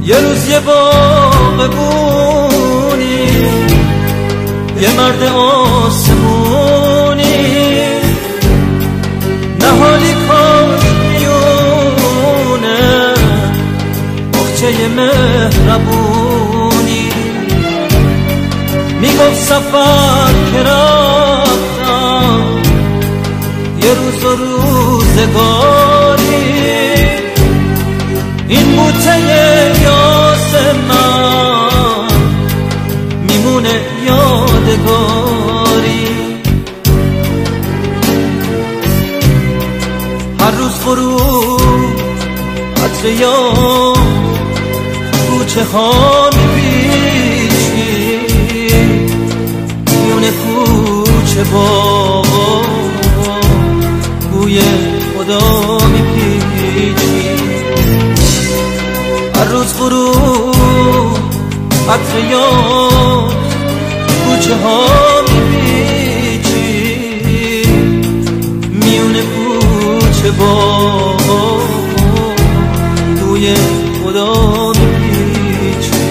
یه روز یه باغبونی، یه مرد آسمونی، نهالی کاش میونه بخچه مهربونی، میگفت سفر که رفتم یه روز و روزگاری، این بوته یاس من میمونه یادگاری. هر روز فرود عطر یاد کوچه ها میپیچی، میونه کوچه بابا بوی خدا میپیچی. هر روز فرود عطر یاد کوچه ها میپیچی، میونه کوچه بابا بوی خدا میپیچی.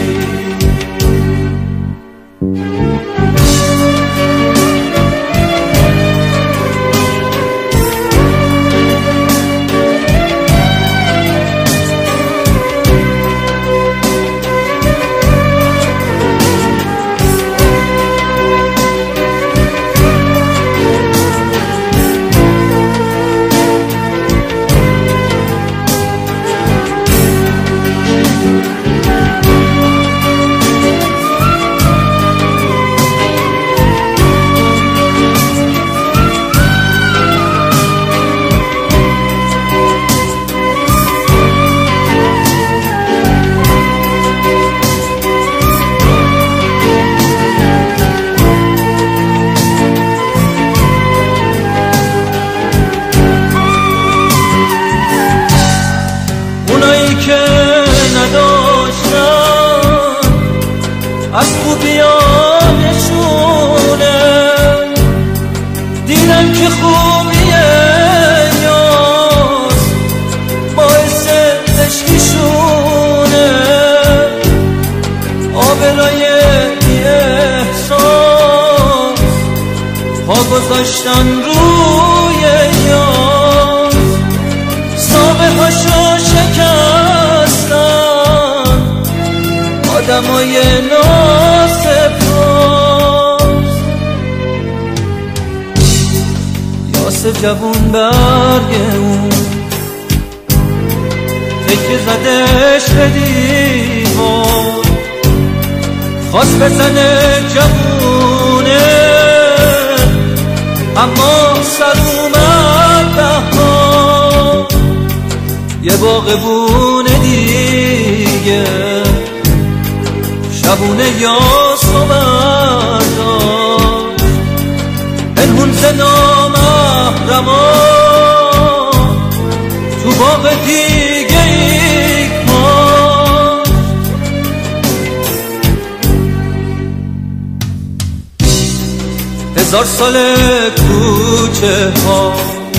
از خوبیانشونه دیدن که خوبیه یاس باعث عشقیشونه، آبرای بی احساس پا گذاشتن روی یاس، سابه هاشو شکستن آدمای ناسپاس. یاسف جوون برگ اون تکه زدش به دیوار، خواست بزنه جوونه اما سر اومد بهار. یه باغبونه دیگه شبونه یاسو برداشت، پنهون ز نامحرمان تو باغ دیگه ای کاشت. 1000 سال کوچه ها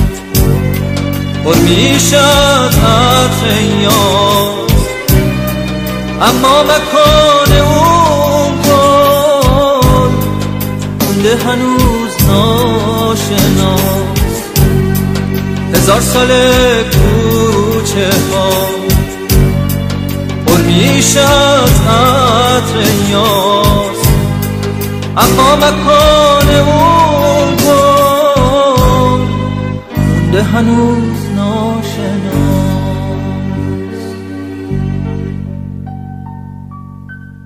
پر میشه از عطر یاس، اما مکان اون گل مونده هنوز ناشناس. 1000 سال کوچه ها پر میشه از عطر یاس، اما مکان اون گل مونده هنوز